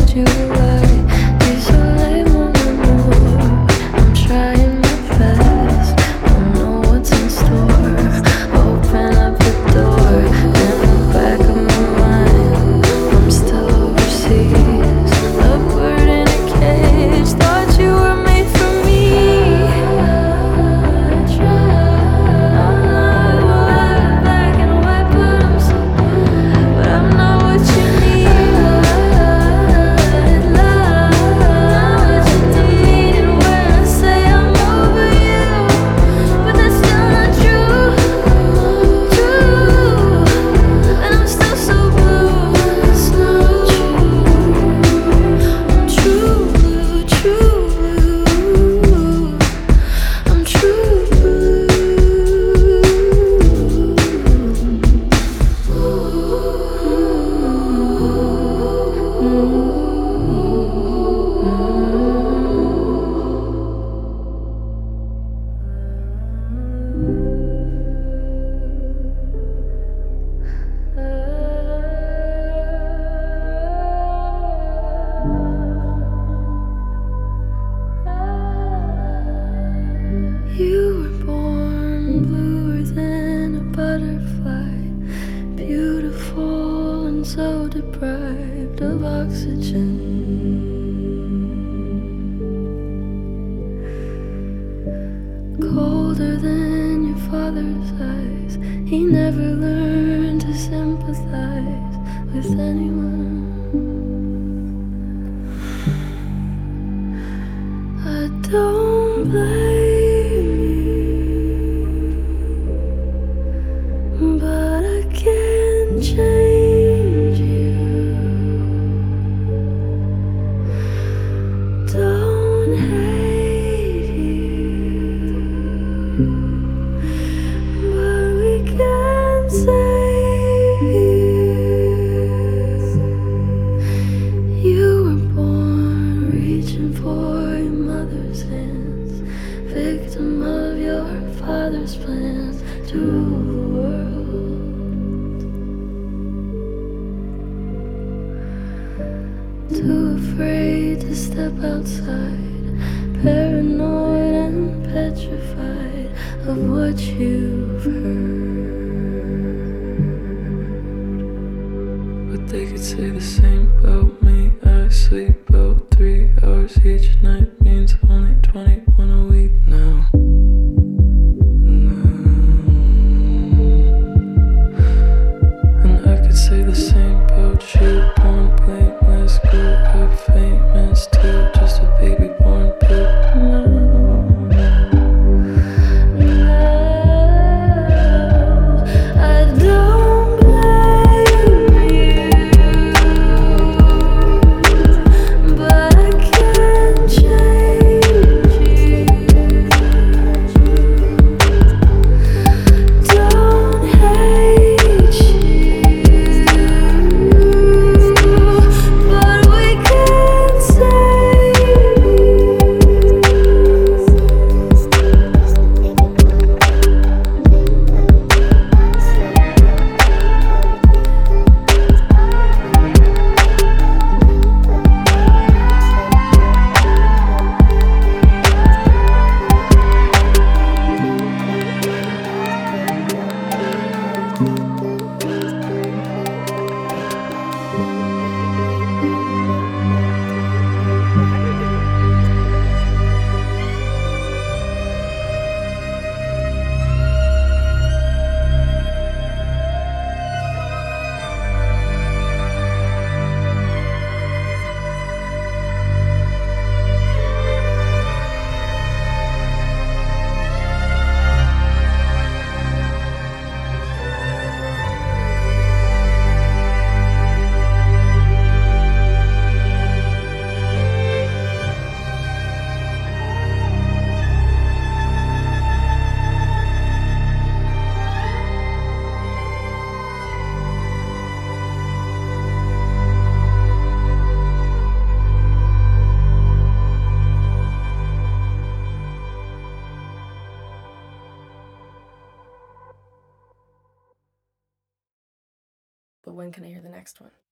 you lie. Désolé mon amour, I'm trying my best. Don't know what's in store. Open up the door. In the back of my mind, I'm still overseas. A bird in a cage. Thought you were made for me. I tried. I'm not black and white, but I'm so blue. But I'm not what you need. Love, not what you need. And when I say I'm over you, but that's still not true. True. And I'm still so blue. It's not true. I'm true blue, true blue. I'm true blue. You were born bluer than a butterfly, beautiful and so deprived of oxygen. Colder than your father's eyes, he never learned to sympathize with anyone. I don't blame you, but I can't change you. Don't hate you, but we can't save you. You were born reaching for your mother's hands, victim of your father's plans to rule the world. Too afraid to step outside, paranoid and petrified of what you've heard. But they could say the same about me. I sleep about 3 hours each night, means only 21 a week now. And I could say the same about you. Born blameless, grew up famous too, just a baby born poop now. I don't blame you, but I can't change you. Don't hate you, but we can't save you. But when can I hear the next one?